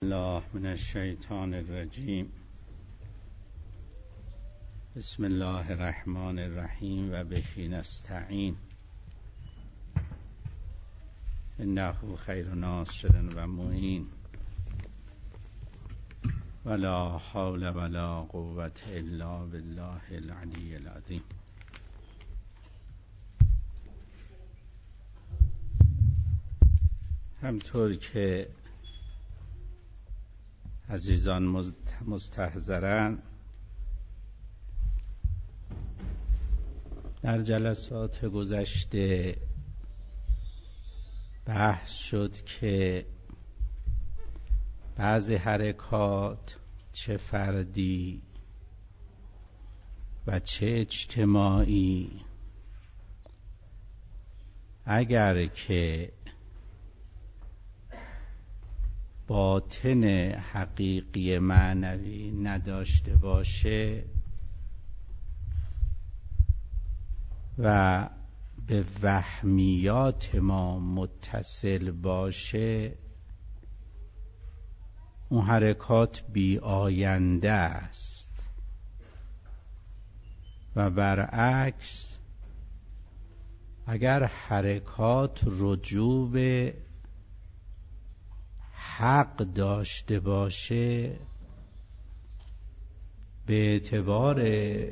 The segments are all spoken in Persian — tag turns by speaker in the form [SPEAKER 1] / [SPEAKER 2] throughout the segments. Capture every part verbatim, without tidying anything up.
[SPEAKER 1] الله من الشیطان الرجیم. بسم الله الرحمن الرحیم و به نستعین انه خیر ناصر و معین ولا حول ولا قوة الا بالله العلی العظیم. همطور که عزیزان مستحضرن، در جلسات گذشته بحث شد که بعضی حرکات چه فردی و چه اجتماعی اگر که باطن حقیقی معنوی نداشته باشه و به وهمیات ما متصل باشه، اون حرکات بی آینده است و برعکس اگر حرکات رجوع به حق داشته باشه، به اعتبار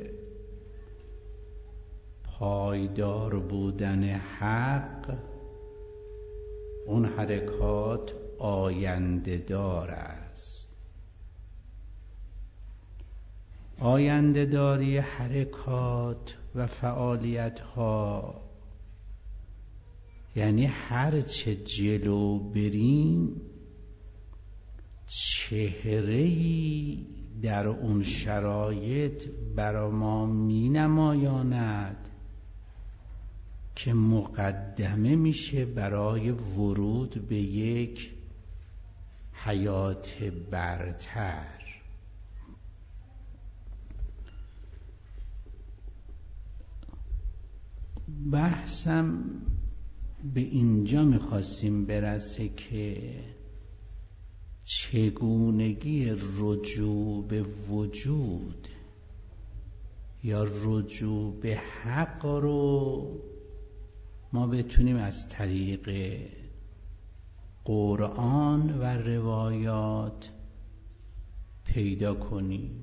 [SPEAKER 1] پایدار بودن حق اون حرکات آینده دار است. آینده داری حرکات و فعالیت ها یعنی هر چه جلو بریم چهره‌ای در اون شرایط برا ما می نمایاند که مقدمه میشه برای ورود به یک حیات برتر. بحثم به اینجا میخواستیم برسه که چگونگی رجوع به وجود یا رجوع به حق رو ما بتونیم از طریق قرآن و روایات پیدا کنیم.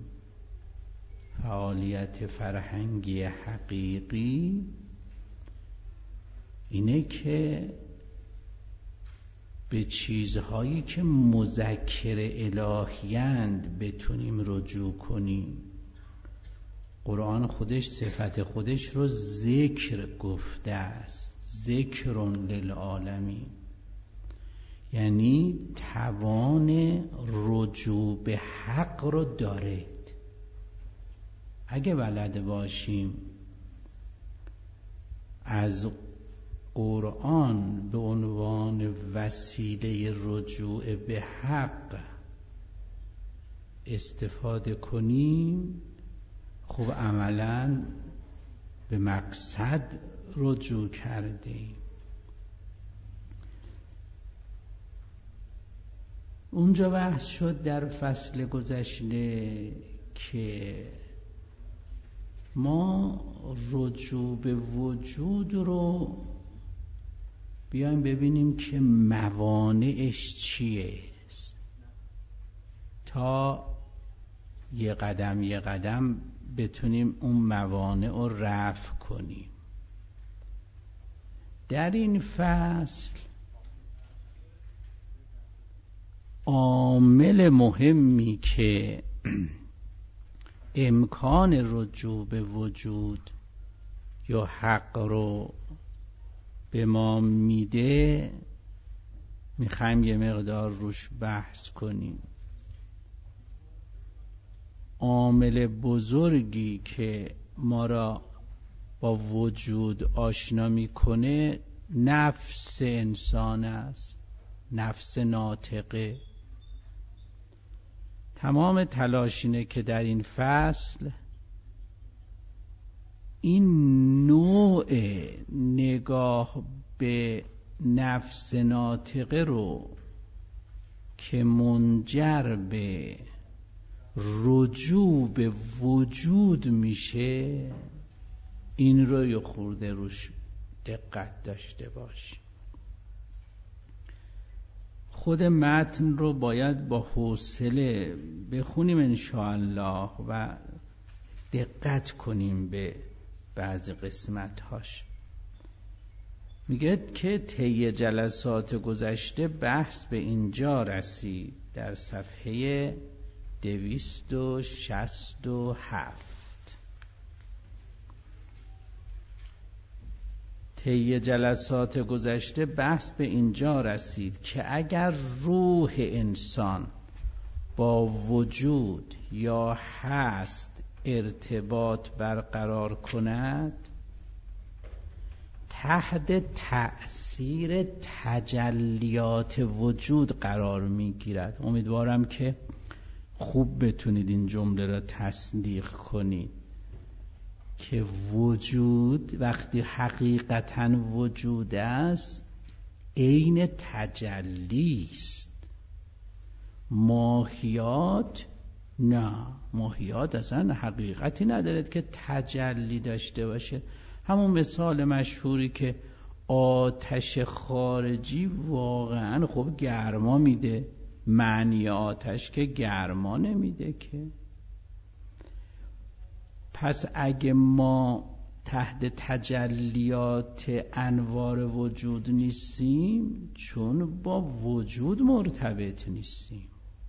[SPEAKER 1] فعالیت فرهنگی حقیقی اینه که به چیزهایی که مذکر الهیند بتونیم رجوع کنیم. قرآن خودش صفت خودش رو ذکر گفته است، ذکر للعالمین، یعنی توان رجوع به حق رو دارید. اگه بلد باشیم از قرآن به عنوان وسیله رجوع به حق استفاده کنیم، خب عملاً به مقصد رجوع کردیم. اونجا بحث شد در فصل گذشته که ما رجوع به وجود رو بیایم ببینیم که موانعش چیه تا یه قدم یه قدم بتونیم اون موانع رو رفع کنیم. در این فصل عامل مهمی که امکان رجوع به وجود یا حق رو به ما میده میخوایم یه مقدار روش بحث کنیم. عامل بزرگی که ما را با وجود آشنا میکنه نفس انسان است، نفس ناطقه. تمام تلاش اینه که در این فصل این نوع نگاه به نفس ناطقه رو که منجر به رجوع به وجود میشه، این رو یه خورده روش دقت داشته باش. خود متن رو باید با حوصله بخونیم انشاءالله و دقت کنیم به بعضی قسمت‌هاش. میگه که طی جلسات گذشته بحث به اینجا رسید در صفحه دویست و شصت و هفت. طی جلسات گذشته بحث به اینجا رسید که اگر روح انسان با وجود یا هست ارتباط برقرار کند، تحت تأثیر تجلیات وجود قرار میگیرد. امیدوارم که خوب بتونید این جمله را تصدیق کنید که وجود وقتی حقیقتاً وجود است عین تجلی است. ماهیات نه، ماهیات اصلا حقیقتی ندارد که تجلی داشته باشه. همون مثال مشهوری که آتش خارجی واقعا خب گرما میده، معنی آتش که گرما نمیده که. پس اگه ما تحت تجلیات انوار وجود نیستیم، چون با وجود مرتبط نیستیم.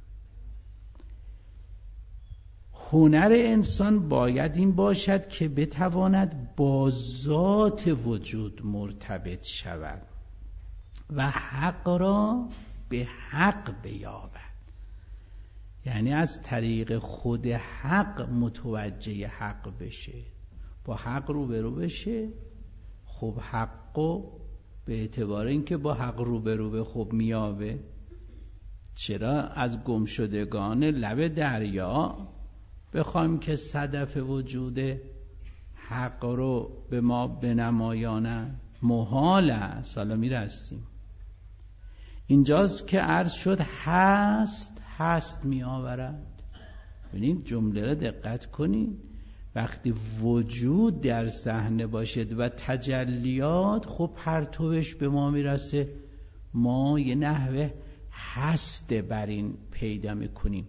[SPEAKER 1] هنر انسان باید این باشد که بتواند با ذات وجود مرتبط شود و حق را به حق بیابد، یعنی از طریق خود حق متوجه حق بشه، با حق روبرو بشه. خب حقو به اعتبار اینکه با حق روبرو به خب میابه. چرا از گمشدگان لب دریا بخوایم که صدف وجود حق رو به ما بنمایانند؟ محال است. حالا میرسیم اینجاست که عرض شد هست هست می آورد. ببینید جمله را دقت کنید. وقتی وجود در صحنه باشد و تجلیات، خب پرتوش به ما میرسه، ما یه نحوه هست بر این پیدا میکنیم.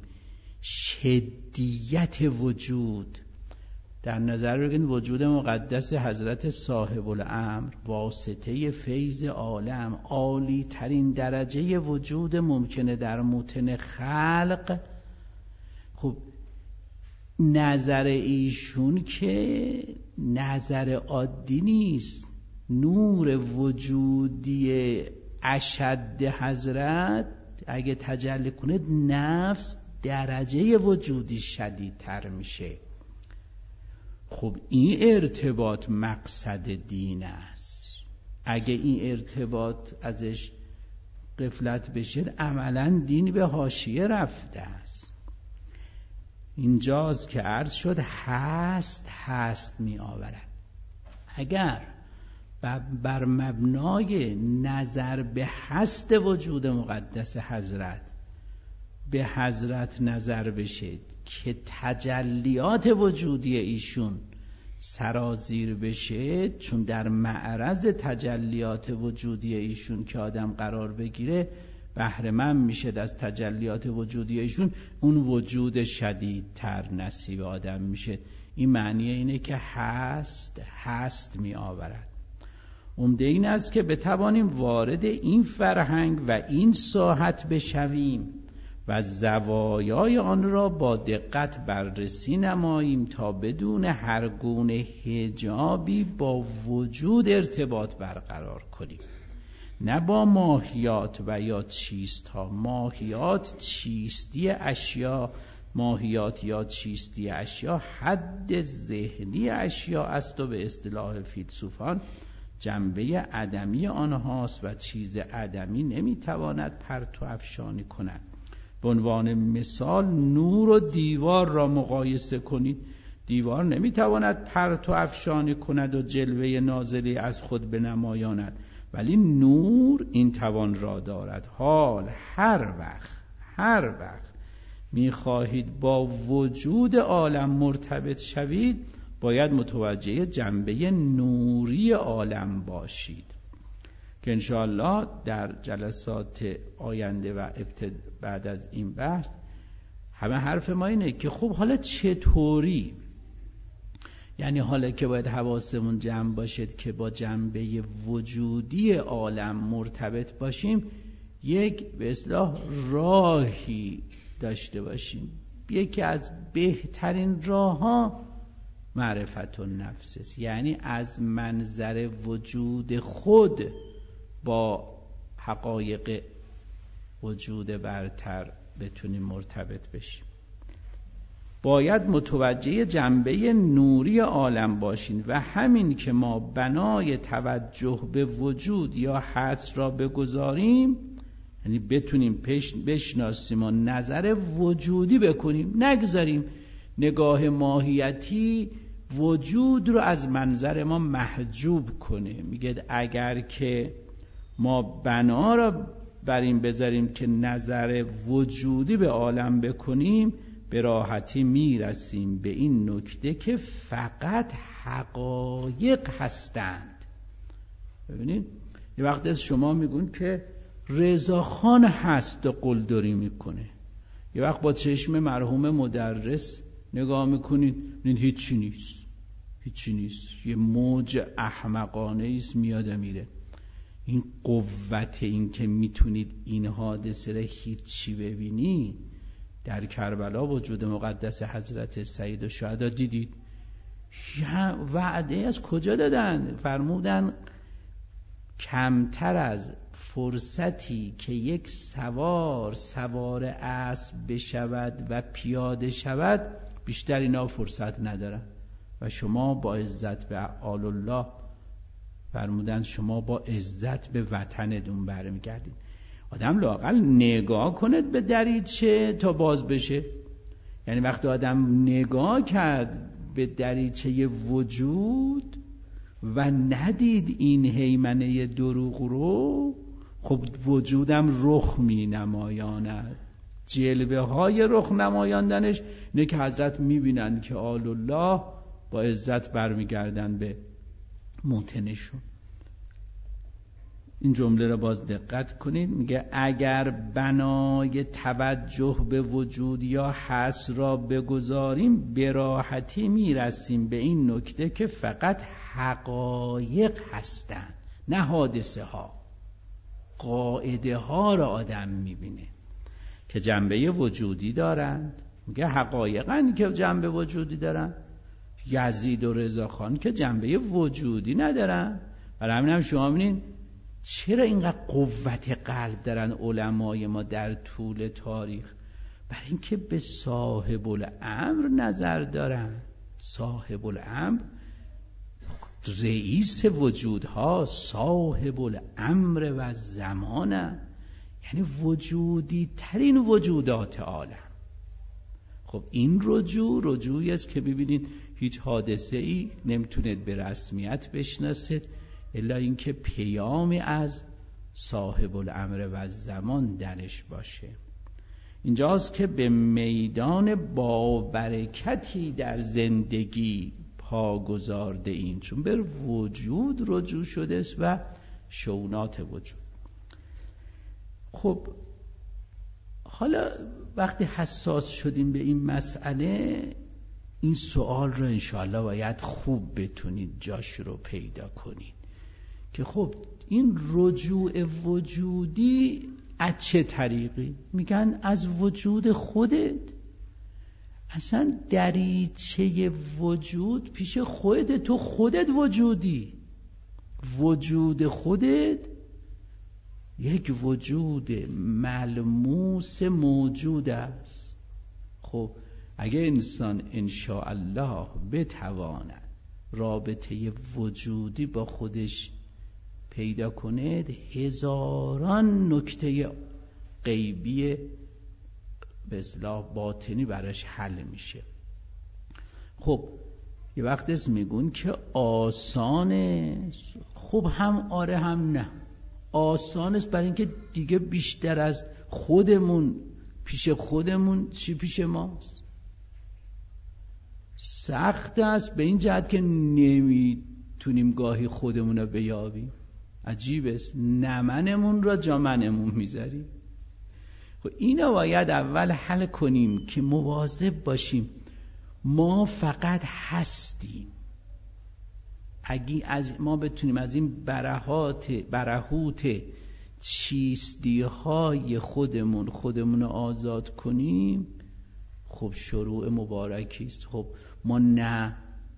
[SPEAKER 1] شدیت وجود در نظر بگیرید. وجود مقدس حضرت صاحب الامر، واسطه فیض عالم، عالی ترین درجه وجود ممکنه در موطن خلق. خب نظر ایشون که نظر عادی نیست. نور وجودی اشد حضرت اگه تجلی کنه، نفس درجه وجودی شدیدتر میشه. خب این ارتباط مقصد دین است. اگه این ارتباط ازش غفلت بشه، عملاً دین به حاشیه رفته است. اینجاست که عرض شد هست هست می آورد. اگر بر مبنای نظر به هست وجود مقدس حضرت به حضرت نظر بشه که تجلیات وجودی ایشون سرازیر بشه، چون در معرض تجلیات وجودی ایشون که آدم قرار بگیره، بهره مند میشه از تجلیات وجودی ایشون، اون وجود شدیدتر نصیب آدم میشه. این معنی اینه که هست هست می آورد. عمده این است که بتوانیم وارد این فرهنگ و این ساحت بشویم و زوایای آن را با دقت بررسی نماییم تا بدون هر گونه حجابی با وجود ارتباط برقرار کنیم، نه با ماهیات و یا چیست ها. ماهیات چیستی اشیا، ماهیات یا چیستی اشیا حد ذهنی اشیا است و به اصطلاح فیلسوفان جنبه عدمی آنهاست و چیز عدمی نمیتواند پرتو افشانی کند. به عنوان مثال نور و دیوار را مقایسه کنید. دیوار نمیتواند پرتو افشانی کند و جلوه نازلی از خود بنمایاند، ولی نور این توان را دارد. حال هر وقت هر وقت میخواهید با وجود عالم مرتبط شوید باید متوجه جنبه نوری عالم باشید که انشاءالله در جلسات آینده و بعد از این بحث همه حرف ما اینه که خب حالا چطوری، یعنی حالا که باید حواسمون جمع باشد که با جنبه وجودی عالم مرتبط باشیم یک به اصطلاح راهی داشته باشیم. یکی از بهترین راه ها معرفت النفس است، یعنی از منظر وجود خود با حقایق وجود برتر بتونیم مرتبط بشیم. باید متوجه جنبه نوری عالم باشین و همین که ما بنای توجه به وجود یا حدس را بگذاریم، یعنی بتونیم بشناسیم و نظر وجودی بکنیم، نگذاریم نگاه ماهیتی وجود رو از منظر ما محجوب کنه. میگه اگر که ما بنا را بر این بذاریم که نظر وجودی به عالم بکنیم به راحتی میرسیم به این نکته که فقط حقایق هستند. ببینید یه وقت از شما میگون که رضاخان هست و قلدری میکنه، یه وقت با چشم مرحوم مدرس نگاه میکنید این هیچی نیست، هیچی نیست، یه موج احمقانه است میاد میره. این قوت این که میتونید این حادثه را هیچی ببینید در کربلا وجود مقدس حضرت سید الشهدا دیدید. وعده از کجا دادن؟ فرمودن کمتر از فرصتی که یک سوار سوار اسب بشود و پیاده شود بیشتر اینا فرصت ندارن و شما با عزت به آل الله فرمودن شما با عزت به وطنتون برمیگردید. آدم لااقل نگاه کند به دریچه تا باز بشه. یعنی وقتی آدم نگاه کرد به دریچه وجود و ندید این هیمنه دروغ رو، خب وجودم رخ می نمایاند. جلوه های رخ نمایاندنش اینه که حضرت می بینند که آل الله با عزت برمیگردن به موطنشون. این جمله را باز دقت کنید، میگه اگر بنای توجه به وجود یا حس را بگذاریم به راحتی میرسیم به این نکته که فقط حقایق هستند، نه حادثه ها. قاعده ها را آدم میبینه که جنبه وجودی دارند، میگه حقایقن که جنبه وجودی دارن. یزید و رضاخان که جنبه وجودی ندارن. برای همین هم شما ببینید چرا اینقدر قوت قلب دارن علمای ما در طول تاریخ؟ برای اینکه به صاحب الامر نظر دارن. صاحب الامر رئیس وجودها، صاحب الامر و زمانه، یعنی وجودی ترین وجودات عالم. خب این رجوع رجوعی است که ببینید هیچ حادثه ای نمیتونید به رسمیت بشناسید الا اینکه پیامی از صاحب الامر و زمان درش باشه. اینجاست که به میدان بابرکتی در زندگی پا گذارده این، چون بر وجود رجوع شده است و شونات وجود. خب حالا وقتی حساس شدیم به این مسئله، این سوال رو انشاءالله باید خوب بتونید جاش رو پیدا کنید که خب این رجوع وجودی از چه طریقی؟ میگن از وجود خودت. اصلا دریچه وجود پیش خودت، تو خودت وجودی. وجود خودت یک وجود ملموس موجود است. خب اگه انسان انشاءالله بتواند رابطه وجودی با خودش پیدا کنه، هزاران نکته غیبی به اصطلاح باطنی براش حل میشه. خب یه وقت است میگون که آسانه، خب هم آره هم نه. آسان است برای اینکه دیگه بیشتر از خودمون پیش خودمون چی پیش ماست؟ سخت است به این جهت که نمیتونیم گاهی خودمون رو بیابیم. عجیب است، نمنمون را جا منمون میذاریم. خب اینو باید اول حل کنیم که مواظب باشیم. ما فقط هستیم. اگه از ما بتونیم از این برهات برهوت چیستی های خودمون خودمون آزاد کنیم، خب شروع مبارکی است. خب ما نه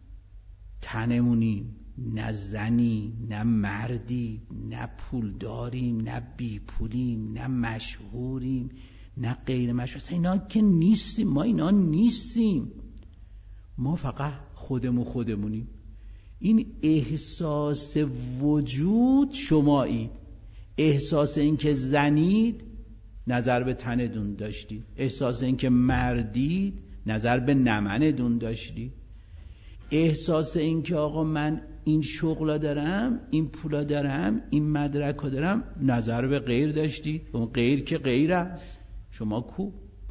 [SPEAKER 1] تنمونیم، نه زنی، نه مردی، نه پول داریم، نه بی پولیم، نه مشهوریم، نه غیر مشهور. اصلا اینا که نیستیم. ما اینا نیستیم. ما فقط خودمون خودمونیم. این احساس وجود شمایید. احساس این که زنید نظر به تندون داشتید. احساس این که مردید نظر به نمندون داشتید. احساس این که آقا من این شغلا دارم، این پولا دارم، این مدرکا دارم، نظر به غیر داشتید. اون غیر که غیر است، شما کو؟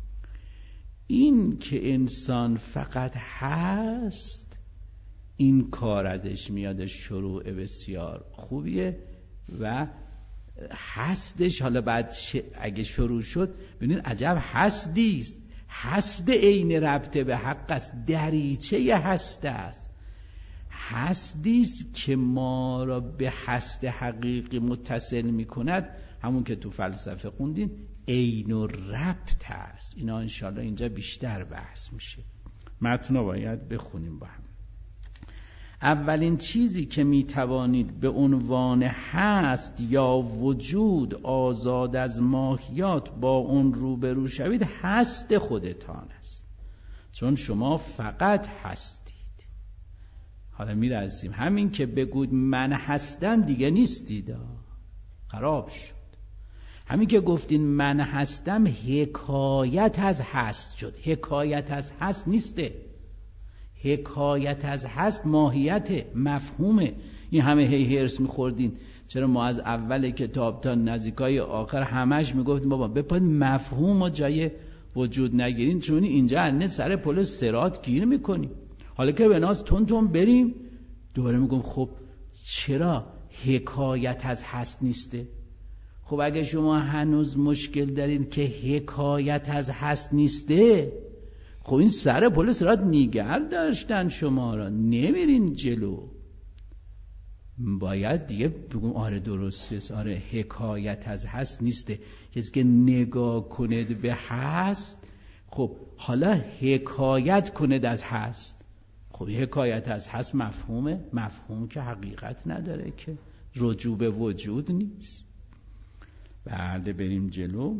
[SPEAKER 1] این که انسان فقط هست، این کار ازش میاد. شروع بسیار خوبیه و هستش. حالا بعد اگه شروع شد ببینید عجب هستیست. هست عین ربط به حق است، دریچه هست است. هستیست که ما را به هست حقیقی متصل میکند. همون که تو فلسفه خوندین عین و ربط است. اینا انشاءالله اینجا بیشتر بحث میشه. متن رو باید بخونیم با هم. اولین چیزی که میتوانید به عنوان هست یا وجود آزاد از ماهیات با اون روبرو شوید، هست خودتان است. چون شما فقط هستید. حالا میرسیم همین که بگوید من هستم دیگه نیستید، خراب شد. همین که گفتین من هستم حکایت از هست شد. حکایت از هست نیسته. حکایت از هست ماهیت، مفهومه. این همه هی هرس میخوردین چرا ما از اول کتاب تا نزدیکای آخر همش میگفتیم بابا بپاید مفهوم و جای وجود نگیرین، چون اینجا انه سر پل صراط گیر میکنیم. حالا که به ناز تون تون بریم دوباره میگم خب چرا حکایت از هست نیسته؟ خب اگه شما هنوز مشکل دارین که حکایت از هست نیسته، خب این سر پل صراط نیگر داشتن شما را، نمیرین جلو. باید دیگه بگم آره درسته، آره حکایت از هست نیسته. کسی که نگاه کند به هست، خب حالا حکایت کند از هست. خب حکایت از هست مفهومه، مفهوم که حقیقت نداره، که رجوع به وجود نیست. بعد بریم جلو.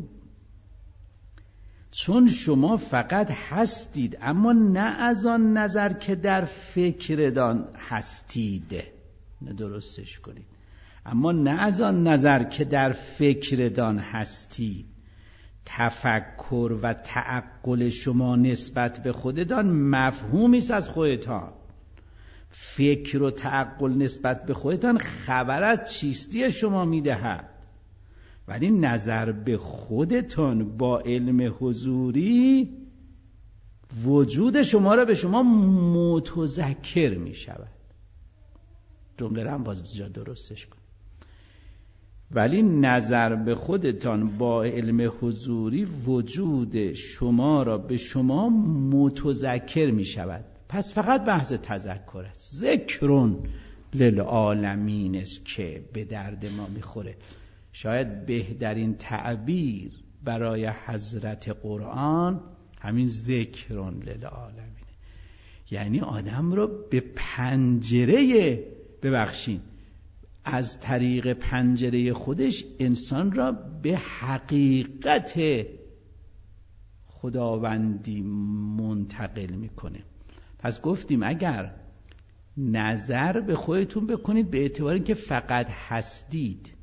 [SPEAKER 1] چون شما فقط هستید، اما نه از آن نظر که در فکردان هستید. نه درستش کنید. اما نه از آن نظر که در فکردان هستید. تفکر و تعقل شما نسبت به خودتان مفهومی است از خودتان. فکر و تعقل نسبت به خودتان خبر از چیستی شما میدهد. ولی نظر به خودتان با علم حضوری وجود شما را به شما متذکر می شود. جمله را هم باز جا درستش کن. ولی نظر به خودتان با علم حضوری وجود شما را به شما متذکر می شود. پس فقط بحث تذکر است. ذکرون للعالمین است که به درد ما میخوره. شاید بهترین تعبیر برای حضرت قرآن همین ذکرون للعالمین، یعنی آدم رو به پنجره، ببخشین، از طریق پنجره خودش انسان را به حقیقت خداوندی منتقل میکنه. پس گفتیم اگر نظر به خودتون بکنید به اعتبار که فقط هستید،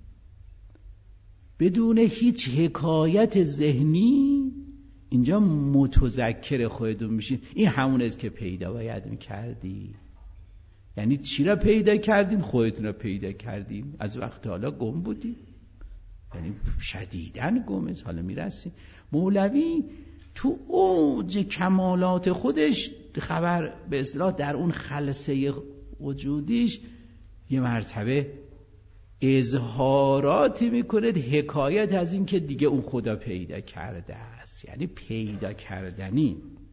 [SPEAKER 1] بدون هیچ حکایت ذهنی، اینجا متذکر خودتون میشین. این همون است که پیدا باید میکردی. یعنی چی را پیدا کردین؟ خودتون را پیدا کردین. از وقت حالا گم بودین. یعنی شدیداً گمه. حالا میرسیم. مولوی تو اوج کمالات خودش خبر به اصطلاح در اون خلسه وجودیش یه مرتبه اظهاراتی میکنه، حکایت از این که دیگه اون خدا پیدا کرده است، یعنی پیدا کردنی.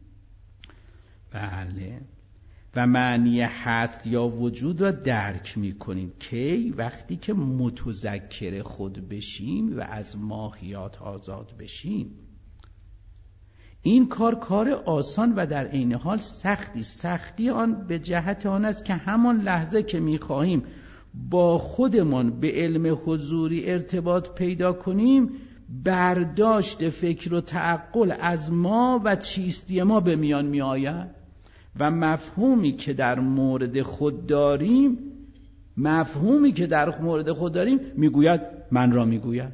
[SPEAKER 1] بله. و معنی هست یا وجود را درک میکنیم کی؟ وقتی که متذکر خود بشیم و از ماهیات آزاد بشیم. این کار کار آسان و در عین حال سختی. سختی آن به جهت آن است که همان لحظه که میخواهیم با خودمان به علم حضوری ارتباط پیدا کنیم، برداشت فکر و تعقل از ما و چیستی ما به میان می آید و مفهومی که در مورد خود داریم مفهومی که در مورد خود داریم میگوید من را میگوید.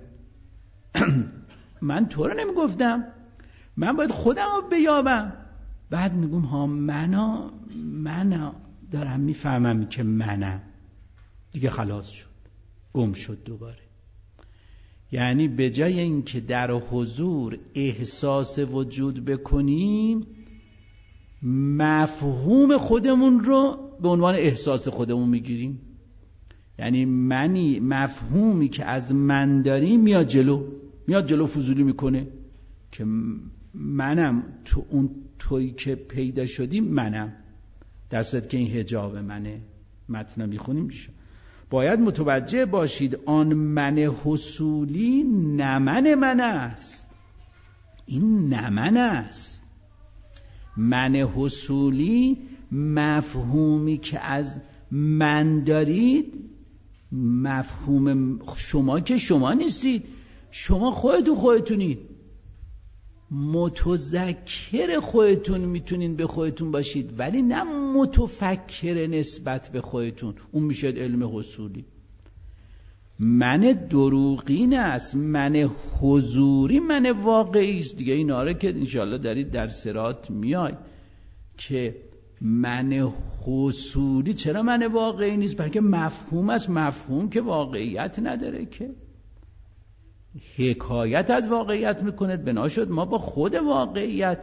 [SPEAKER 1] من تو رو نمیگفتم، من باید خودم رو بیابم. بعد میگم ها منو منو دارم میفهمم که منم. دیگه خلاص شد، گم شد دوباره. یعنی به جای اینکه در حضور احساس وجود بکنیم، مفهوم خودمون رو به عنوان احساس خودمون میگیریم. یعنی منی مفهومی که از من داریم میاد جلو میاد جلو فضولی میکنه که منم تو اون تویی که پیدا شدیم منم، در صورت که این حجاب منه. متن میخونیم میشه. باید متوجه باشید آن من حصولی نمن من است. این نمن است. من حصولی مفهومی که از من دارید، مفهوم شما که شما نیستید، شما خودتون خودتونید، متذکر خودتون میتونین به خودتون باشید، ولی نه متفکر نسبت به خودتون. اون میشه علم حصولی. من دروغین است، من حضوری، من واقعی است. دیگه اینا رو که انشالله دارید در صراط میای که من حصولی. چرا من واقعی نیست؟ بلکه مفهوم است. مفهوم که واقعیت نداره، که حکایت از واقعیت میکنه. بنا شد ما با خود واقعیت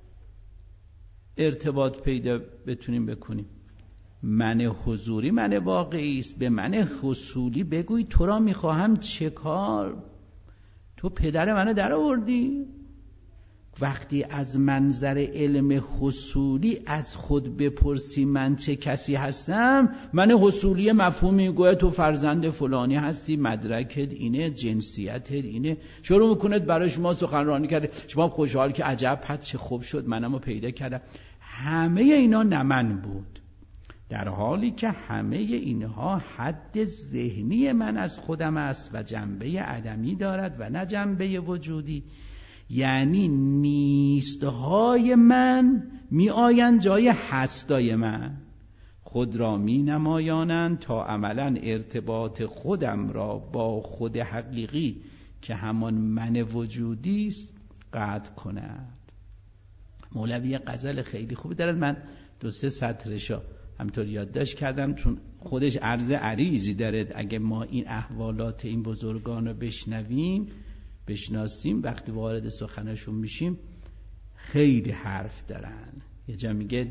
[SPEAKER 1] ارتباط پیدا بتونیم بکنیم. من حضوری من واقعی است. به من حصولی بگوی تو را میخواهم چه کار؟ تو پدر منو در آوردی؟ وقتی از منظر علم حصولی از خود بپرسی من چه کسی هستم، من حصولی مفهومی گویا تو فرزند فلانی هستی، مدرکت اینه، جنسیتت اینه، شروع میکنه برای شما سخنرانی کرده، شما خوشحال که عجب پس چه خوب شد منمو پیدا کردم. همه اینا نمن بود، در حالی که همه اینها حد ذهنی من از خودم است و جنبه عدمی دارد و نه جنبه وجودی. یعنی نیستهای من می آیند جای هستای من، خود را می نمایانند تا عملا ارتباط خودم را با خود حقیقی که همان من وجودی است قطع کند. مولوی غزل خیلی خوبی دارد، من دو سه سطرشو همطور یادداشت کردم چون خودش عرض عریضی داره. اگه ما این احوالات این بزرگان رو بشنویم بشناسیم، وقتی وارد سخنشون میشیم خیلی حرف دارن. یه جا میگه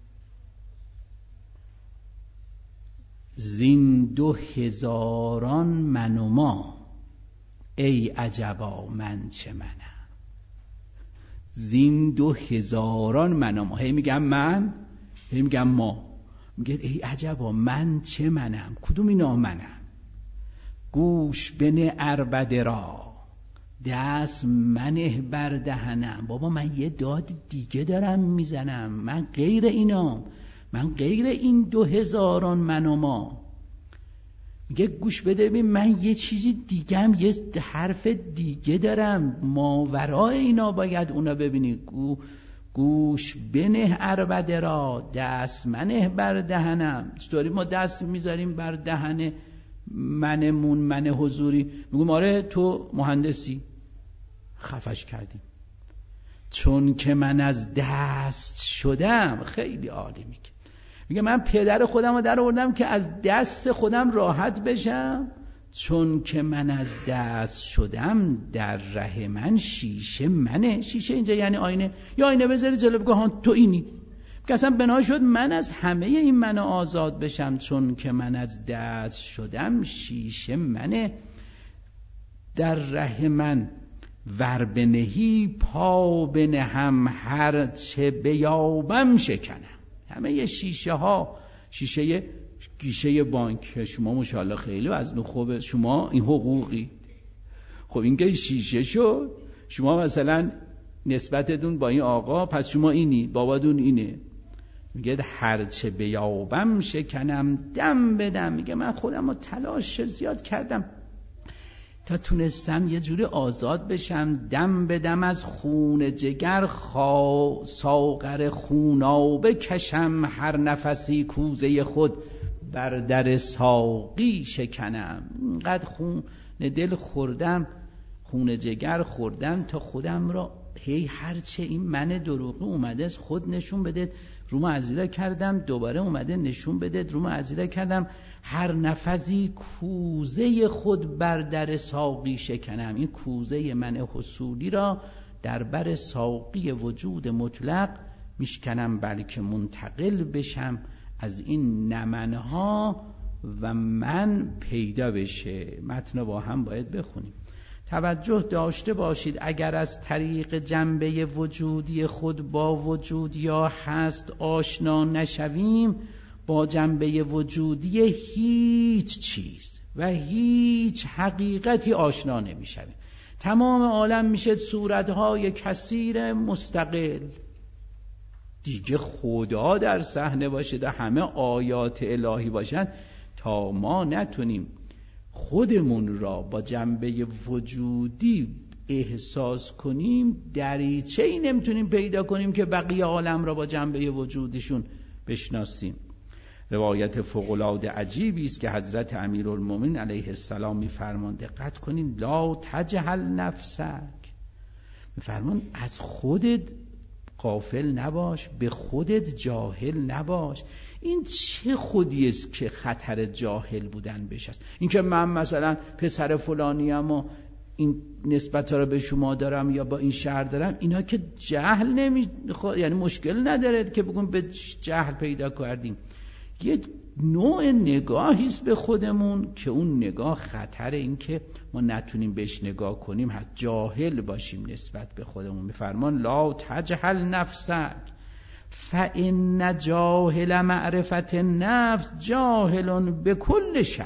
[SPEAKER 1] زین دو هزاران من و ما، ای عجبا من چه منم. زین دو هزاران من و ما، هی میگم من، هی میگم ما، میگه ای عجبا من چه منم. کدوم اینا منم؟ گوش بنه عربده را، دست منه بر دهنم. بابا من یه داد دیگه دارم میزنم، من غیر اینام، من غیر این دو هزاران من و ما. میگه گوش بده ببین من یه چیزی دیگم، یه حرف دیگه دارم، ماورای اینا باید اونا ببینی. گو گوش بنه عربده را، دست منه بر دهنم. چطوری ما دست میذاریم بر دهن منمون، من حضوری؟ میگم آره تو مهندسی. خفش کردیم چون که من از دست شدم. خیلی عالی میگه. میگه من پدر خودم رو در آوردم که از دست خودم راحت بشم، چون که من از دست شدم در ره من شیشه منه. شیشه اینجا یعنی آینه، یا آینه بذاری جلو بگو ها تو اینی، که اصلا بنا شد من از همه این من آزاد بشم. چون که من از دست شدم شیشه منه، در ره من ور بنهی پا بنهم، هر چه بیابم شکنم. همه یه شیشه ها، شیشه گیشه بانک شما ماشاءالله خیلی از نو خوبه، شما این حقوقی، خب این که شیشه شد، شما مثلا نسبتتون با این آقا، پس شما اینی، بابادون اینه. میگه هر چه بیابم شکنم، دم بدم. میگه من خودم رو تلاش زیاد کردم تا تونستم یه جوری آزاد بشم، دم بدم از خون جگر، خوا ساغر خونابه کشم، هر نفسی کوزه خود بر در ساقی شکنم. اینقدر خون دل خوردم، خون جگر خوردم تا خودم را هی هرچه این من دروغی اومده از خود نشون بده، رو معذره کردم، دوباره اومده نشون بده، رو معذره کردم، هر نفسی کوزه خود بر در ساقی شکنم. این کوزه من حصولی را در بر ساقی وجود مطلق میشکنم، بلکه منتقل بشم از این نمنها و من پیدا بشه. متن با هم باید بخونیم. توجه داشته باشید اگر از طریق جنبه وجودی خود با وجود یا هست آشنا نشویم، با جنبه وجودی هیچ چیز و هیچ حقیقتی آشنا نمیشویم. تمام عالم میشه صورتهای کثیر مستقل، دیگه خدا در صحنه باشه و همه آیات الهی باشن تا ما نتونیم خودمون را با جنبه وجودی احساس کنیم، دریچه‌ای نمیتونیم پیدا کنیم که بقیه عالم را با جنبه وجودیشون بشناسیم. روایت فوق‌العاده عجیبی است که حضرت امیرالمومنین علیه السلام می‌فرمان، دقت کنین، لا تجهل نفسک، می‌فرمان از خودت غافل نباش، به خودت جاهل نباش. این چه خودی است که خطر جاهل بودن بهش است؟ این که من مثلا پسر فلانیم و این نسبت ها رو به شما دارم یا با این شهر دارم، اینا که جهل نمی خود... یعنی مشکل نداره که بگم به جهل پیدا کردیم. یه نوع نگاهی است به خودمون که اون نگاه خطر این که ما نتونیم بهش نگاه کنیم، حتی جاهل باشیم نسبت به خودمون. میفرمان لا تجهل نفسک فإن جاهل معرفت نفس جاهل به کل شیء.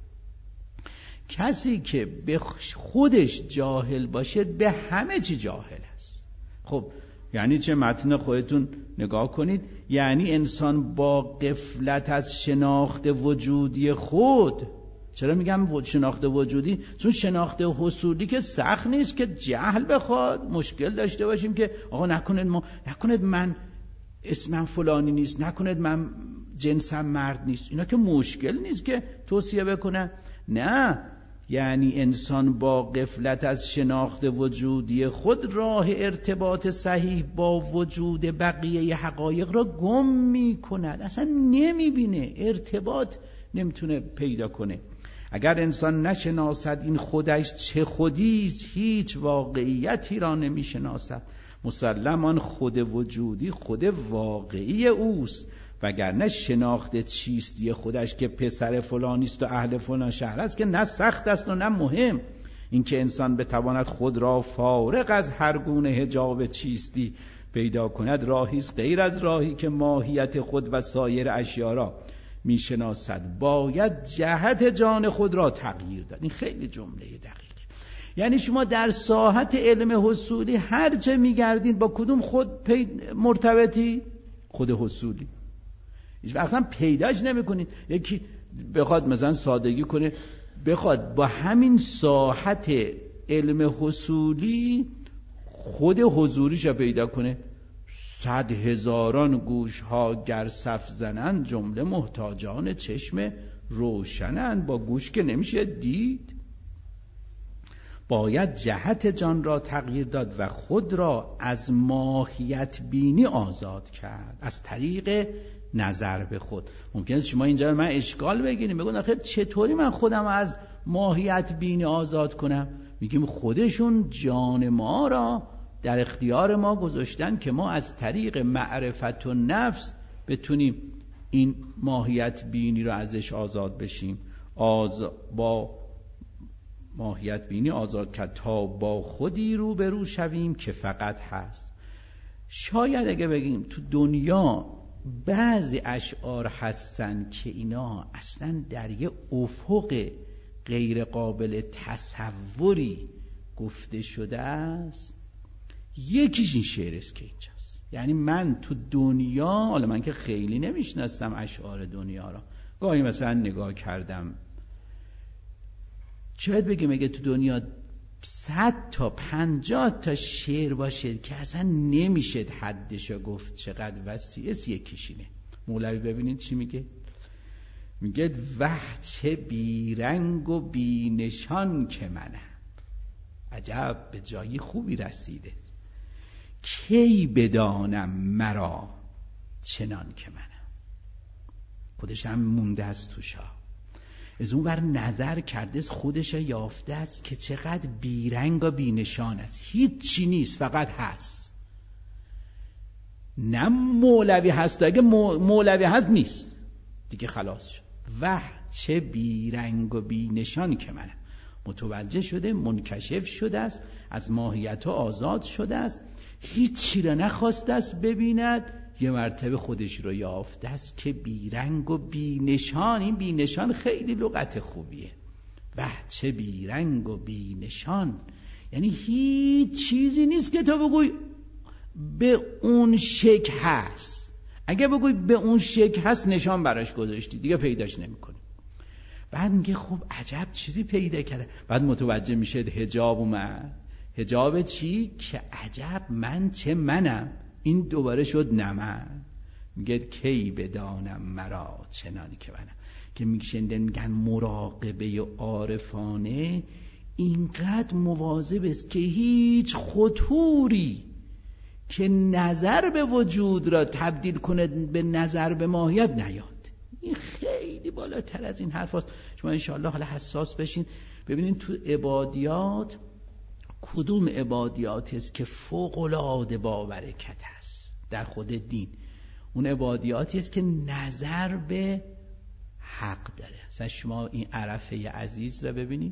[SPEAKER 1] کسی که به خودش جاهل باشد به همه چی جاهل است. خب یعنی چه؟ متن خودتون نگاه کنید. یعنی انسان با غفلت از شناخت وجودی خود، چرا میگم شناخت وجودی؟ چون شناخت حصولی که سخت نیست که جهل بخواد مشکل داشته باشیم که آقا نکنید ما نکنید من اسمم فلانی نیست، نکنید من جنسم مرد نیست. اینا که مشکل نیست که توصیه بکنن. نه، یعنی انسان با غفلت از شناخت وجودی خود راه ارتباط صحیح با وجود بقیه حقایق را گم می کند، اصلا نمی بینه، ارتباط نمیتونه پیدا کنه. اگر انسان نشناسد این خودش چه خودیست، هیچ واقعیتی را نمی شناسد. مسلمان خود وجودی خود واقعی اوست، وگرنه شناخت چیستی خودش که پسر فلانیست و اهل فلان شهر است که نه سخت است و نه مهم. اینکه انسان بتواند خود را فارغ از هر گونه حجاب چیستی پیدا کند راهی است غیر از راهی که ماهیت خود و سایر اشیا را میشناسد. باید جهت جان خود را تغییر داد. این خیلی جمله دقیقه. یعنی شما در ساحت علم حصولی هر چه میگردید با کدوم خود پید مرتبطی؟ خود حصولی. اصلا پیداش نمیکنید. یکی بخواد مثلا سادگی کنه، بخواد با همین ساحت علم حصولی خود حضوریش پیدا کنه، صد هزاران گوش ها گر صف زنند جمله محتاجان چشم روشنند. با گوش که نمیشه دید. باید جهت جان را تغییر داد و خود را از ماهیت بینی آزاد کرد از طریق نظر به خود. ممکنه شما اینجا من اشکال بگیریم، بگون آخه چطوری من خودم از ماهیت بینی آزاد کنم؟ میگیم خودشون جان ما را در اختیار ما گذاشتن که ما از طریق معرفت و نفس بتونیم این ماهیت بینی را ازش آزاد بشیم. آز... با ماهیت بینی آزاد کرد تا با خودی رو به رو شویم که فقط هست. شاید اگه بگیم تو دنیا بعضی اشعار هستن که اینا اصلا در یه افق غیر قابل تصوری گفته شده است، یکیش این شعر است که اینجاست. یعنی من تو دنیا، حالا من که خیلی نمیشناسم اشعار دنیا را، گاهی مثلا نگاه کردم، شاید بگیم اگه تو دنیا صد تا پنجاه تا شعر باشه که اصلا نمیشه حدشو گفت چقدر وسیع است، یکیشینه. مولوی ببینید چی میگه؟ میگه وه چه بیرنگ و بی نشان که منم. عجب به جایی خوبی رسیده. کی بدانم مرا چنان که منم. خودش هم مونده از توشا، از اون بر نظر کرده، خودش یافته است که چقدر بیرنگ و بینشان است، هیچی نیست فقط هست. نه مولوی هست، اگه مولوی هست نیست دیگه، خلاص شد. وه چه بیرنگ و بینشان که منم. متوجه شده، منکشف شده است، از ماهیت آزاد شده است، هیچی را نخواسته است ببیند، یه مرتبه خودش رو یافته است که بیرنگ و بینشان. این بینشان خیلی لغت خوبیه. وه چه بیرنگ و بینشان، یعنی هیچ چیزی نیست که تو بگوی به اون شکل هست. اگه بگوی به اون شکل هست، نشان براش گذاشتی، دیگه پیداش نمی‌کنی. بعد میگه خب عجب چیزی پیدا کرده. بعد متوجه میشه حجاب اومد. حجاب چی؟ که عجب من چه منم. این دوباره شد نه من. میگه کی بدانم مرا چنانی که منم. که میگشندن میگن مراقبه عارفانه اینقدر مواظب است که هیچ خطوری که نظر به وجود را تبدیل کنه به نظر به ماهیت نیاد. این خیلی بالاتر از این حرف هست. شما انشاءالله حالا حساس بشین ببینین تو عبادیات کدوم عبادیاتی است که فوق العاده با برکت است در خود دین. اون عبادیاتی است که نظر به حق داره. مثلا شما این عرفه عزیز را ببینید،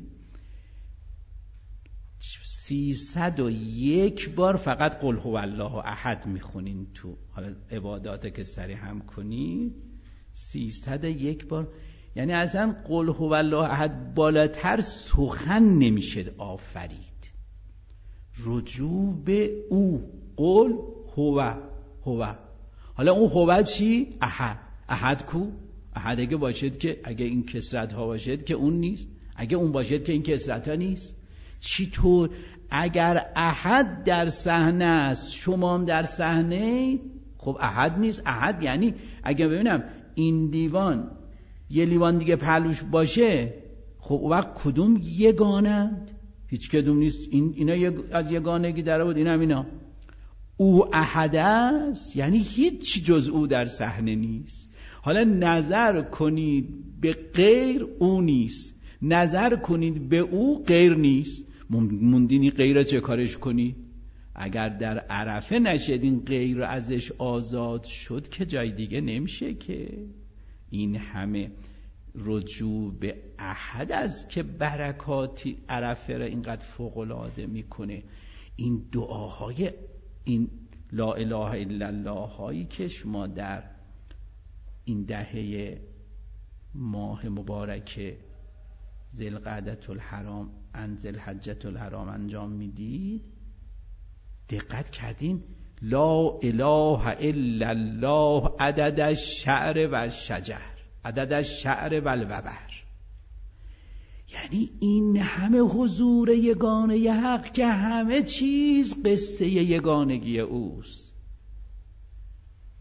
[SPEAKER 1] سیصد و یک بار فقط قل هو الله احد میخونین تو حالا عبادات که سری هم کنید، سیصد و یک بار. یعنی اصلا قل هو الله احد بالاتر سخن نمیشه آفرید. رجوع به او، قل هو هو. حالا اون هو چی؟ احد. احد کو؟ احد اگه باشد که اگه این کسرت ها باشد که اون نیست، اگه اون باشد که این کسرت ها نیست. چطور؟ اگر احد در صحنه است شما هم در صحنه، خب احد نیست. احد یعنی اگه ببینم این لیوان یه لیوان دیگه پهلوش باشه، خب اون وقت کدوم یگانند؟ هیچ کدوم نیست. این اینا از یگانگی در بود، این هم اینا. او احد است یعنی هیچ جز او در صحنه نیست. حالا نظر کنید به غیر، او نیست. نظر کنید به او، غیر نیست. موندینی غیر چه کارش کنید؟ اگر در عرفه نشد این غیر ازش آزاد شد که جای دیگه نمیشه که. این همه رجوع به احد است که برکاتی عرفه را اینقدر فوق‌العاده میکنه. این دعاهای، این لا اله الا الله هایی که شما در این دهه ماه مبارک ذوالقعدة الحرام انزل حجة الحرام انجام میدید، دقت کردین؟ لا اله الا الله عدد الشعر و الشجر، عدد الشعر و الوبر. یعنی این همه حضور یگانه حق که همه چیز قصه یگانگی اوست.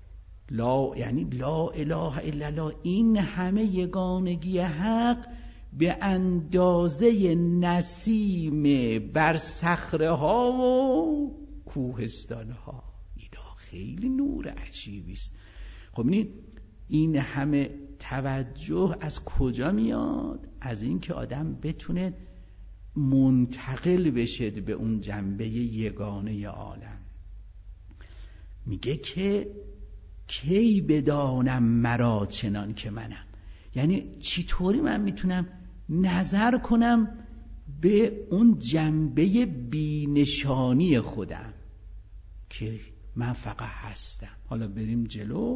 [SPEAKER 1] لا یعنی لا اله الا الله، این همه یگانگی حق به اندازه نسیم بر صخره ها و کوهستان ها. اینا خیلی نور عجیبی است. خب ببینید این همه توجه از کجا میاد؟ از این که آدم بتونه منتقل بشه به اون جنبه یگانه عالم. میگه که کی بدانم مرا چنان که منم، یعنی چطوری من میتونم نظر کنم به اون جنبه بینشانی خودم که من فقط هستم. حالا بریم جلو،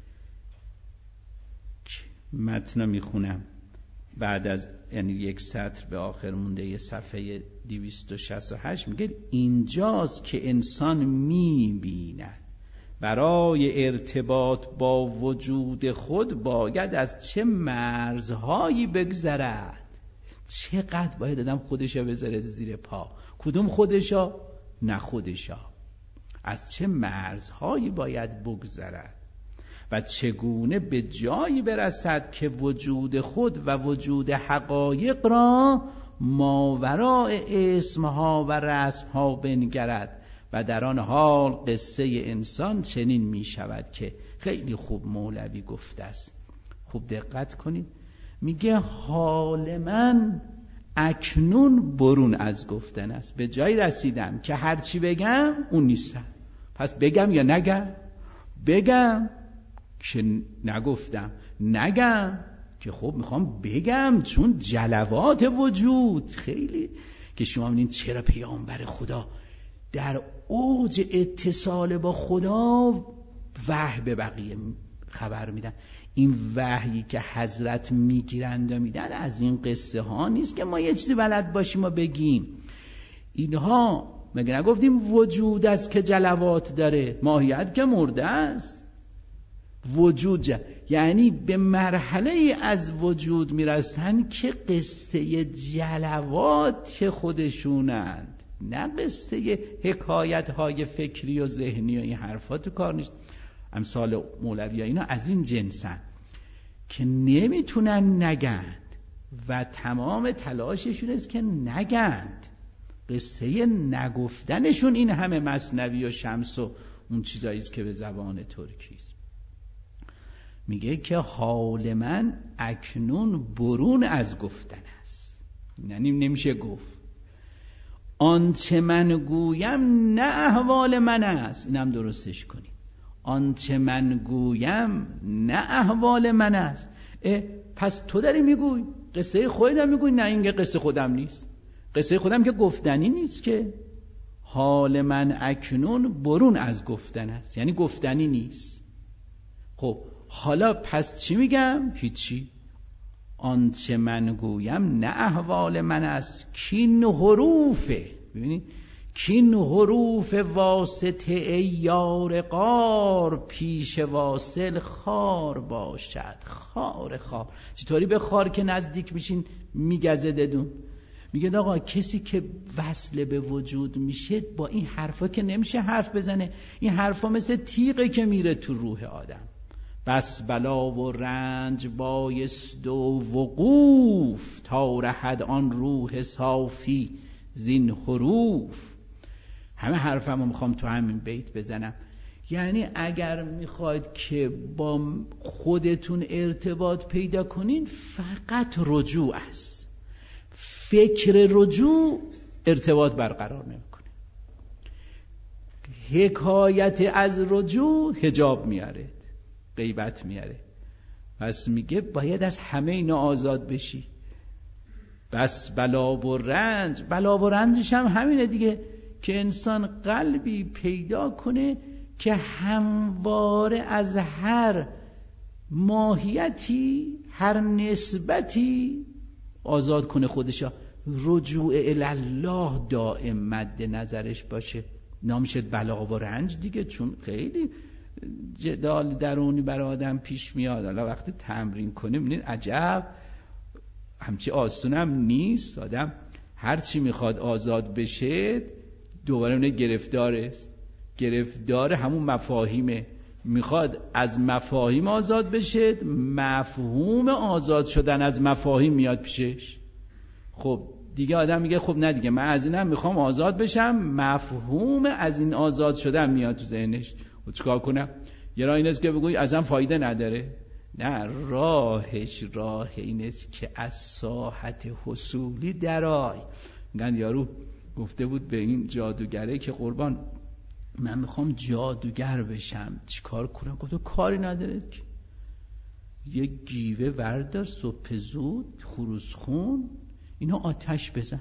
[SPEAKER 1] متن میخونم بعد از یعنی یک سطر به آخر مونده یه صفحه دویست و شصت و هشت میگه اینجاست که انسان میبیند برای ارتباط با وجود خود باید از چه مرزهایی بگذرد. چقدر باید آدم خودشا بذاره زیر پا. کدوم خودشا؟ نه خودشا. از چه مرزهایی باید بگذرد و چگونه به جایی برسد که وجود خود و وجود حقایق را ماوراء اسمها و رسمها بنگرد و در آن حال قصه انسان چنین می شود که خیلی خوب مولوی گفته است. خوب دقت کنید، میگه حال من اکنون برون از گفتن است. به جایی رسیدم که هرچی بگم اون نیستم. پس بگم یا نگم؟ بگم که نگفتم، نگم که خب میخوام بگم، چون جلوات وجود خیلی که شما می‌بینید چرا پیامبر خدا در اوج اتصال با خدا وحی به بقیه خبر میدن. این وحیی که حضرت میگیرند و میدن از این قصه ها نیست که ما یه چیزی بلد باشیم و بگیم. اینها مگه نگفتیم وجود است که جلوات داره، ماهیت که مرده است. وجود جا. یعنی به مرحله از وجود میرسن که قصه جلوات خودشونند، نه قصه حکایت های فکری و ذهنی و این حرفات تو کار نیست. امثال مولوی ها اینا از این جنسن که نمیتونن نگند و تمام تلاششون است که نگند. قصه نگفتنشون این همه مثنوی و شمس و اون چیزایی است که به زبان ترکی است. میگه که حال من اکنون برون از گفتن است، یعنی نمیشه گفت. آنچه من گویم نه احوال من است، اینم درستش کنیم. آنچه من گویم نه احوال من است. پس تو داری میگوی قصه خودم میگوی؟ نه، این قصه خودم نیست. قصه خودم که گفتنی نیست که. حال من اکنون برون از گفتن است، یعنی گفتنی نیست. خب حالا پس چی میگم؟ هیچی. آنچه من گویم نه احوال من است، کین حروفه. ببینید کین حروف واسطه ای یار غار، پیش واصل خار باشد. خار خار چطوری به خار که نزدیک میشین میگزه ددون؟ میگه آقا کسی که وصل به وجود میشه با این حرفا که نمیشه حرف بزنه. این حرفا مثل تیغه که میره تو روح آدم. بس بلا و رنج بایست و وقوف، تا رهد آن روح صافی زین حروف. همه حرفمو میخوام تو همین بیت بزنم. یعنی اگر میخواید که با خودتون ارتباط پیدا کنین فقط رجوع است. فکر رجوع ارتباط برقرار نمیکنه. حکایت از رجوع حجاب میاره، غیبت میاره. پس میگه باید از همه اینا آزاد بشی. بس بلا و رنج، بلا و رنجش هم همینه دیگه، که انسان قلبی پیدا کنه که همواره از هر ماهیتی، هر نسبتی آزاد کنه خودشا. رجوع الله دائم مد نظرش باشه. نامشه بلا و رنج دیگه، چون خیلی جدال درونی برای آدم پیش میاد. حالا وقتی تمرین کنه میبینید عجب همچی آسونم نیست. آدم هر چی میخواد آزاد بشه دوباره اونه گرفتار است. گرفتار همون مفاهیمه. میخواد از مفاهیم آزاد بشه، مفهوم آزاد شدن از مفاهیم میاد پیشش. خب دیگه آدم میگه خب نه دیگه من از اینم میخوام آزاد بشم، مفهوم از این آزاد شدن میاد تو ذهنش. و چیکار کنم؟ یه راه این است که بگوی ازم فایده نداره. نه، راهش راه این است که از ساحت حصولی درای. میگن یارو گفته بود به این جادوگره که قربان من میخوام جادوگر بشم، چیکار کنم؟ گفت کاری نداره، یه گیوه وردار صبح زود خروس خون اینا آتش بزن.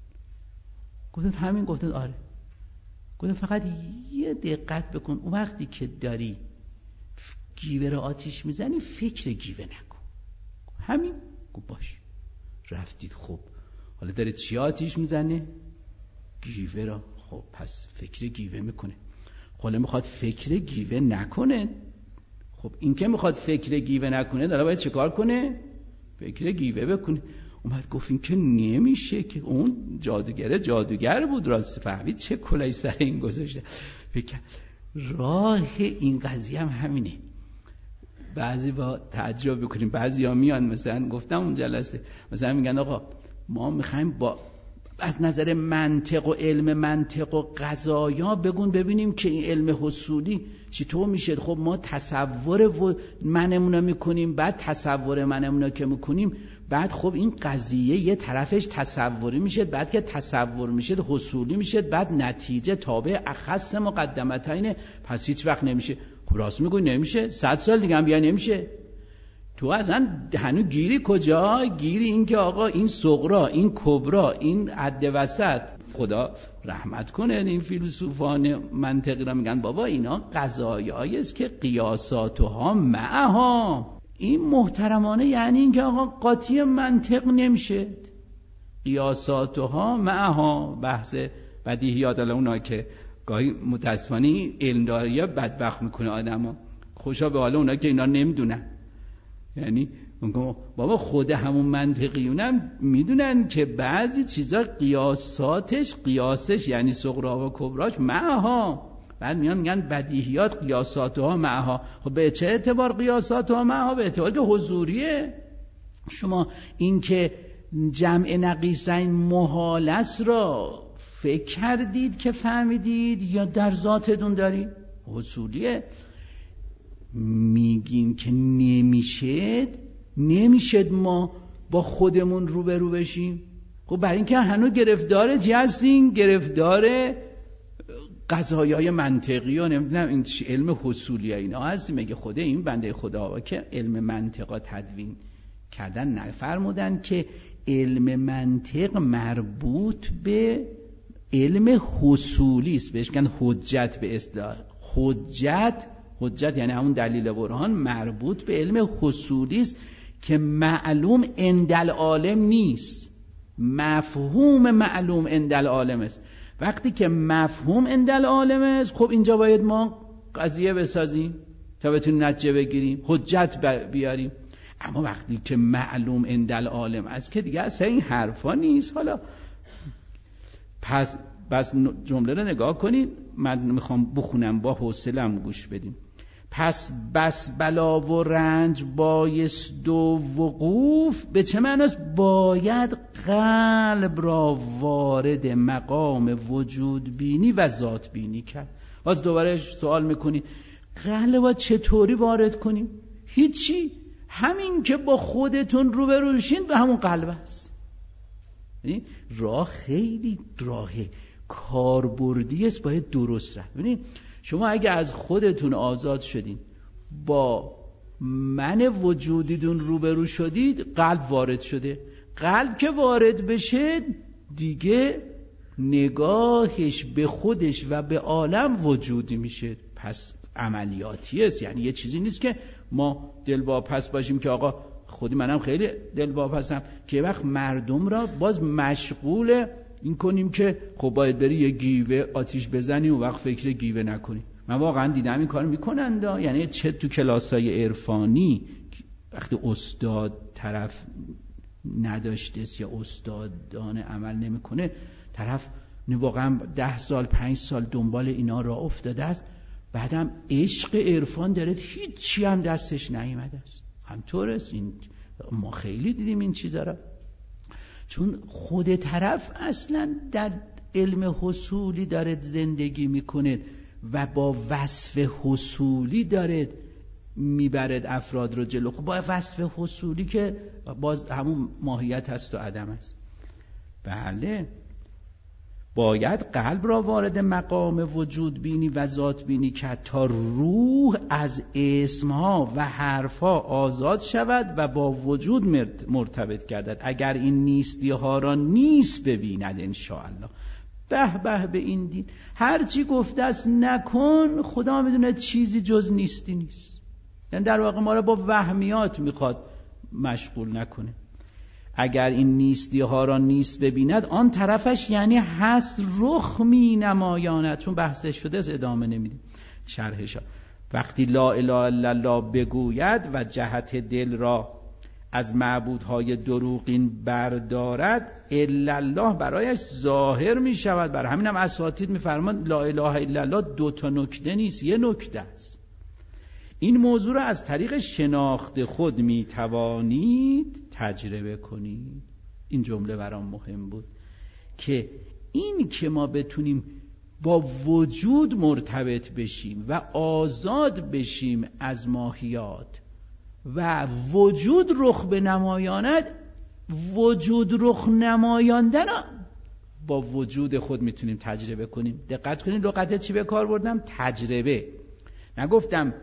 [SPEAKER 1] گفت همین؟ گفت آره. گفت فقط یه دقت بکن، اون وقتی که داری گیوه رو آتش میزنی فکر گیوه نکن. همین؟ گفت باش. رفتید. خب حالا داره چی آتش میزنه؟ گیوه را. خب پس فکر گیوه میکنه. حالا میخواد فکر گیوه نکنه. خب این که میخواد فکر گیوه نکنه داره باید چه کار کنه؟ فکر گیوه بکنه. اومد گفت این که نمیشه که اون جادوگره جادوگر بود، راست فهمید چه کلای سر این گذاشته. فکر راه این قضیه هم همینه. بعضی با تعجب بکنیم، بعضی ها میان مثلا گفتم اون جلسه مثلا میگن آقا ما میخوایم با از نظر منطق و علم منطق و قضایا بگون ببینیم که این علم حصولی چطور میشه. خب ما تصور و منمون رو میکنیم، بعد تصور منمون رو که میکنیم بعد خب این قضیه یه طرفش تصوری میشه، بعد که تصور میشه حصولی میشه، بعد نتیجه تابع اخص مقدمتین، پس هیچ وقت نمیشه. خب راست میگوی نمیشه، صد سال دیگه هم بیا نمیشه. تو اصلا هنو گیری کجا؟ گیری این که آقا این صغرا، این کبرا، این عد وسط. خدا رحمت کنه این فیلسوفان منطقی را میگن بابا اینا قضایایی است که قیاساتها معها. این محترمانه یعنی این که آقا قاطی منطق نمیشه، قیاساتها معها. بحث بدیهیات، حالا اونا که گاهی متاسفانه علمداری ها بدبخت میکنه آدم ها، خوشا به حالا اونا که اینا نمیدونن. یعنی بابا خود همون منطقیونم میدونن که بعضی چیزا قیاساتش قیاسش یعنی صغرا و کبراش معها. بعد میان میگن بدیهیات قیاساتها معها. خب به چه اعتبار قیاساتها معها؟ به اعتبار که حضوریه. شما این که جمع نقیصین محال است را فکر کردید که فهمیدید یا در ذاتتون دارید؟ حصولیه. میگین که نمیشد نمیشد ما با خودمون روبرو بشیم. خب برای اینکه هنوز گرفتار چی هستین؟ گرفتار قضایای منطقی و نمیدونم این علم حصولی اینا هستیم. میگه خود این بنده خدا که علم منطقا تدوین کردن نفرمودن که علم منطق مربوط به علم حصولی است، بهش میگن حجت به اصطلاح. حجت حجت یعنی همون دلیل برهان، مربوط به علم حصولی است که معلوم عند العالم نیست، مفهوم معلوم عند العالم است. وقتی که مفهوم عند العالم است، خب اینجا باید ما قضیه بسازیم تا بتونیم نتیجه بگیریم، حجت بیاریم. اما وقتی که معلوم عند العالم است که دیگه اصلا این حرفا نیست. حالا پس بس جمله رو نگاه کنید، من میخوام بخونم با حوصله‌ام گوش بدیم. پس بس بلا و رنج بایست و وقوف، به چه معناست؟ باید قلب را وارد مقام وجود بینی و ذات بینی کرد. باز دوباره سوال میکنی قلب را چطوری وارد کنیم؟ هیچی، همین که با خودتون روبرو بشین به همون قلب است. یعنی راه خیلی راه کاربردی است، باید درست رفت. ببینید شما اگه از خودتون آزاد شدین، با من وجودیتون روبرو شدید، قلب وارد شده. قلب که وارد بشه دیگه نگاهش به خودش و به عالم وجودی میشه. پس عملیاتی است، یعنی یه چیزی نیست که ما دلواپس باشیم که آقا خودی منم خیلی دلواپسم که وقت مردم را باز مشغول این کنیم که خب باید بری یه گیوه آتیش بزنی و وقت فکر گیوه نکنی. من واقعا دیدم این کار میکنن. یعنی چه تو کلاسای عرفانی وقتی استاد طرف نداشته یا استادان عمل نمیکنه، طرف واقعا ده سال پنج سال دنبال اینا را افتاده است، بعدم عشق عرفان داره، هیچی هم دستش نیامده است. همطور است، این ما خیلی دیدیم این چیزا را. چون خود طرف اصلا در علم حصولی داره زندگی میکنه و با وصف حصولی داره میبرد افراد رو جلو. خب با وصف حصولی که باز همون ماهیت هست و عدم است. بله، باید قلب را وارد مقام وجود بینی و ذات بینی که تا روح از اسمها و حرفها آزاد شود و با وجود مرتبط گردد. اگر این نیستی ها را نیست ببیند انشاءالله. به به به این دین هرچی گفته است نکن، خدا میدونه چیزی جز نیستی نیست. یعنی در واقع ما را با وهمیات میخواد مشغول نکنه. اگر این نیستی ها را نیست ببیند، آن طرفش یعنی هست رخ می نمایاند. چون بحثش شده از ادامه نمیدیم شرحشا. وقتی لا اله الا الله بگوید و جهت دل را از معبودهای دروغین بردارد، الا الله برایش ظاهر می شود. بر همین هم اساتید می فرمان لا اله الا الله دو تا نکته نیست، یه نکته است. این موضوع را از طریق شناخت خود می توانید تجربه کنید. این جمله برام مهم بود که این که ما بتونیم با وجود مرتبط بشیم و آزاد بشیم از ماهیات و وجود رخ به نمایاند، وجود رخ نمایاندن با وجود خود میتونیم تجربه کنیم. دقت کنید لغت چی به کار بردم؟ تجربه. نگفتم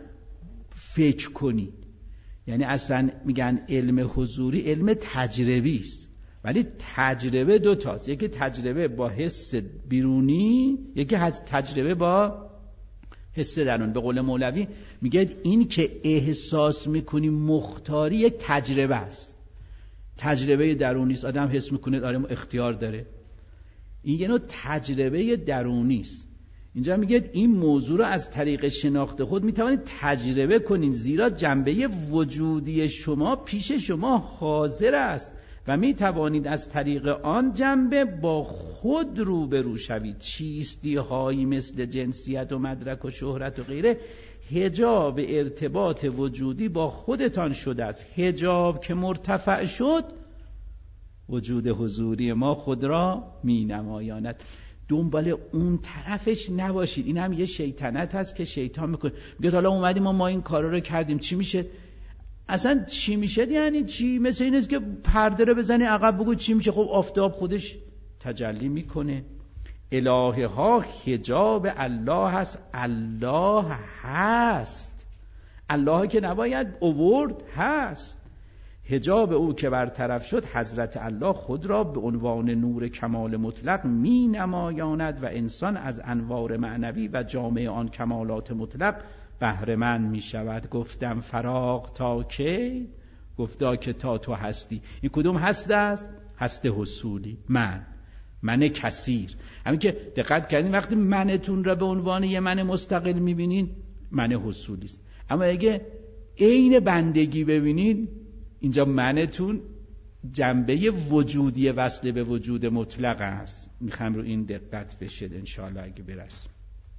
[SPEAKER 1] فکر کنید. یعنی اصلا میگن علم حضوری علم تجربی است، ولی تجربه دو تاست. یکی تجربه با حس بیرونی، یکی تجربه با حس درون. به قول مولوی میگه این که احساس میکنی مختاری یک تجربه است، تجربه درونی است. آدم حس میکنه آره اختیار داره، این یه نوع تجربه درونی است. اینجا میگه این موضوع رو از طریق شناخت خود میتوانید تجربه کنید، زیرا جنبه وجودی شما پیش شما حاضر است و میتوانید از طریق آن جنبه با خود روبرو شوید. چیستی هایی مثل جنسیت و مدرک و شهرت و غیره حجاب ارتباط وجودی با خودتان شده است. حجاب که مرتفع شد، وجود حضوری ما خود را می نمایاند. دنبال اون طرفش نباشید. این هم یه شیطنت هست که شیطان میکنه، میگه حالا اومدیم ما, ما این کارا رو کردیم چی میشه؟ اصلا چی میشه یعنی چی؟ مثل این است که پرده رو بزنی عقب بگو چی میشه. خب آفتاب خودش تجلی میکنه. الهه ها حجاب الله هست. الله هست، الله که نباید اوورد هست. حجاب او که برطرف شد، حضرت الله خود را به عنوان نور کمال مطلق می نمایاند و انسان از انوار معنوی و جامعه آن کمالات مطلق بهره مند می شود. گفتم فراغ تا که؟ گفتا که تا تو هستی. این کدوم هست است؟ هست حصولی، من من کثیر. همین که دقت کردین وقتی منتون را به عنوان یه من مستقل می بینین، من حصولی است. اما اگه عین بندگی ببینین، اینجا منتون جنبه وجودی وصل به وجود مطلق است. میخوام رو این دقت بشید انشاءالله اگه برسیم.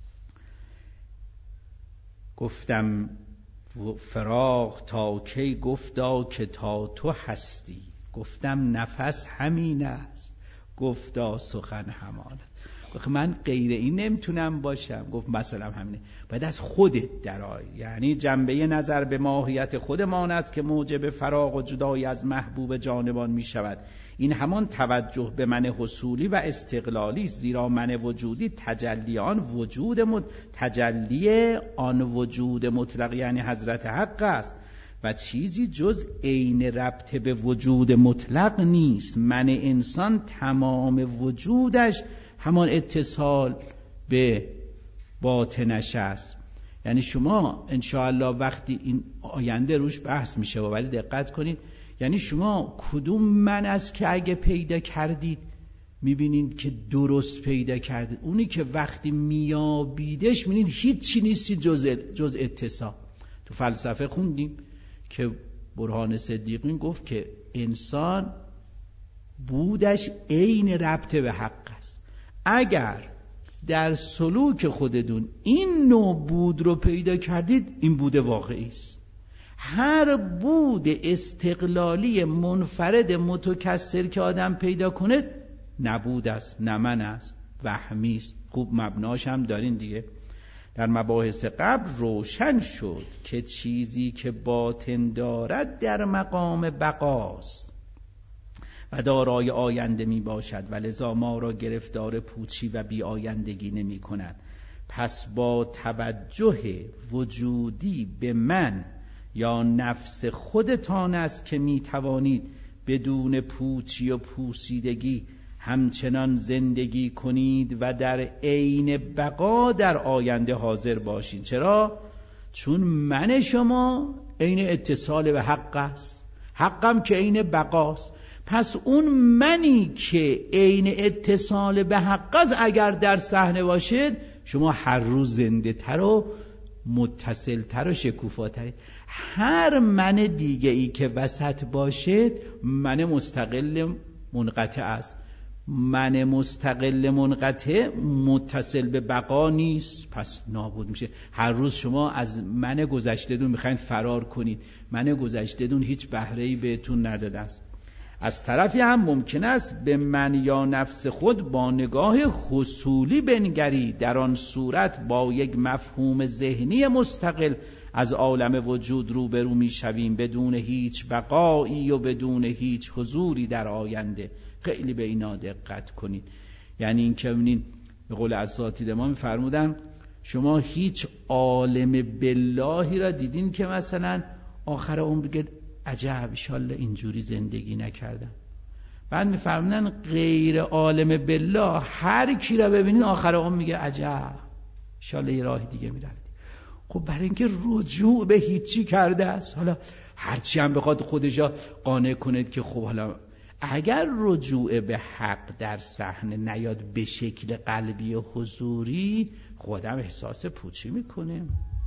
[SPEAKER 1] گفتم فراغ تا کی؟ گفتا که تا تو هستی. گفتم نفس همین است. گفتا سخن همان است. گفت من غیر این نمیتونم باشم. گفت مثلا همینه، باید از خودت درآیی. یعنی جنبه نظر به ماهیت خودمان است که موجب فراغ و جدایی از محبوب جانبان می شود. این همان توجه به من حصولی و استقلالی است، زیرا من وجودی تجلی آن وجود مد... تجلی آن وجود مطلق یعنی حضرت حق است و چیزی جز عین ربط به وجود مطلق نیست. من انسان تمام وجودش همان اتصال به باطنش است. یعنی شما انشاءالله وقتی این آینده روش بحث میشه، ولی دقت کنید، یعنی شما کدوم من است که اگه پیدا کردید میبینید که درست پیدا کردید؟ اونی که وقتی میابیدش میبینید هیچی نیستی جز, جز اتصال. تو فلسفه خوندیم که برهان صدیقین گفت که انسان بودش عین ربط به حق است. اگر در سلوک خودتون این نوع بود رو پیدا کردید، این بود واقعی است. هر بود استقلالی منفرد متکثر که آدم پیدا کنه نبود است، نمن است، وهمی است. خوب مبناش هم دارین دیگه. در مباحث قبل روشن شد که چیزی که باطن دارد در مقام بقاست و دارای آینده می باشد و لذا ما را گرفتار پوچی و بی آیندگی نمی کند. پس با توجه وجودی به من یا نفس خودتان است که می توانید بدون پوچی و پوسیدگی همچنان زندگی کنید و در عین بقا در آینده حاضر باشید. چرا؟ چون من شما عین اتصال به حق است، حقم که عین بقاست. پس اون منی که عین اتصال به حق است اگر در صحنه باشید، شما هر روز زنده تر و متصل تر و شکوفاترید. هر من دیگه ای که وسط باشید من مستقل منقطع است. من مستقل منقطع متصل به بقا نیست، پس نابود میشه. هر روز شما از من گذشته‌تون میخواین فرار کنید، من گذشته‌تون هیچ بهره‌ای بهتون نداده است. از طرفی هم ممکن است به من یا نفس خود با نگاه حصولی بنگرید. در آن صورت با یک مفهوم ذهنی مستقل از عالم وجود روبرو میشویم بدون هیچ بقایی و بدون هیچ حضوری در آینده. خیلی به اینا دقت کنید. یعنی این که ببینید به قول اساتید ما میفرمودن شما هیچ عالم باللهی را دیدین که مثلا آخر عمر بگید عجب انشالله اینجوری زندگی نکردم؟ بعد میفرمودن غیر عالم بالله هر کی را ببینید آخر عمر میگه عجب انشالله یه راه دیگه میرفت. خب برای اینکه رجوع به هیچی کرده است. حالا هرچی هم بخواد خودشا قانع کنید که خب حالا اگر رجوع به حق در صحنه نیاد به شکل قلبی و حضوری، خودم احساس پوچی میکنه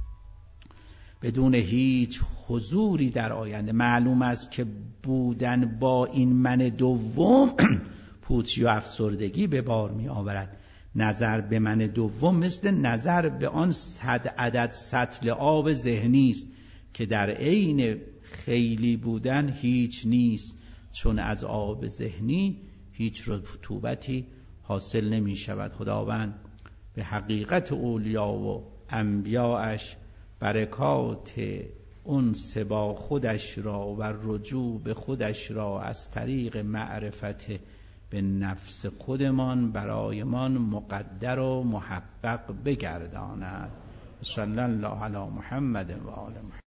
[SPEAKER 1] بدون هیچ حضوری در آینده. معلوم است که بودن با این من دوم پوچی و افسردگی به بار می آورد. نظر به من دوم مثل نظر به آن صد عدد سطل آب ذهنی است که در عین خیلی بودن هیچ نیست، چون از آب ذهنی هیچ رطوبتی حاصل نمی شود. خداوند به حقیقت اولیا و انبیاءش برکات انس با خودش را و رجوع به خودش را از طریق معرفت به نفس خودمان برایمان مقدر و محقق بگرداند. صلی الله علی محمد و آل محمد.